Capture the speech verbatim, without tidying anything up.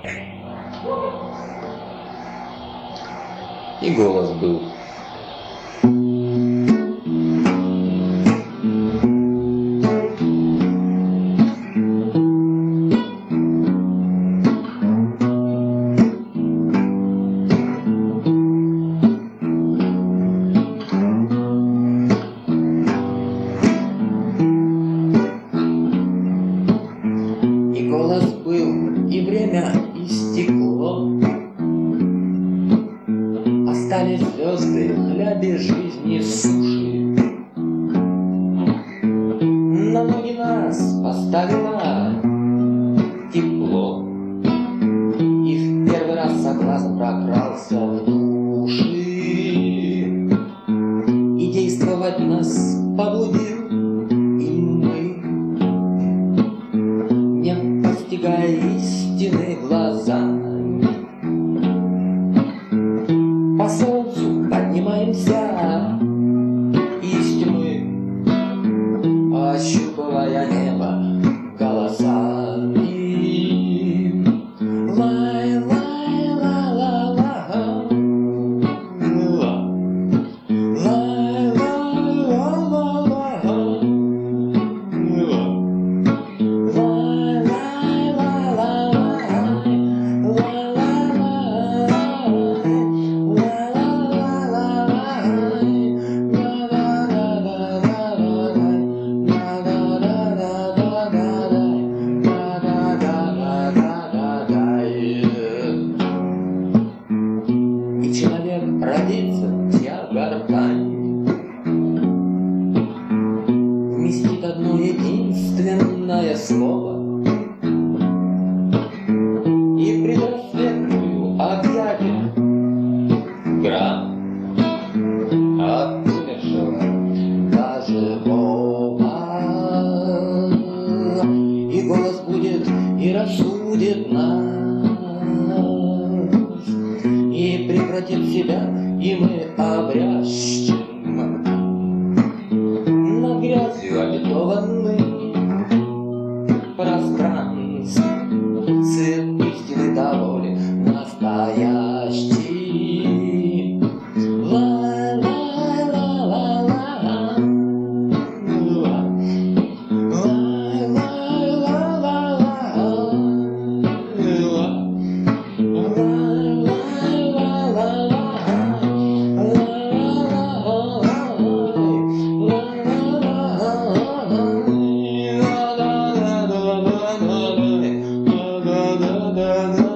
И голос был. И голос был, и время истекло. Остались звезды для безжизни суши. На ноги нас поставило тепло. И в первый раз соблазн прокрался в души. И действовать нас побудил, и мы, не постигая истины глазами, по солнцу поднимаемся из тьмы, ощупывая небо голосами. Лай, лай, ла, ла, ла, ла. Лай, лай, ла, ла, ла, ла. Лай, лай, ла, ла, ла, и человек родится, чья гортань вместит одно единственное слово, и предрассветную объявит грань от умершего до живого. И голос будет и рассудит нас, и прекратит себя, и мы обрящем над грязью обетованный пространств свет истины того ли настоящий. Ла, ла, ла, ла, ла. Лай, лай, ла, ла, ла. Da da da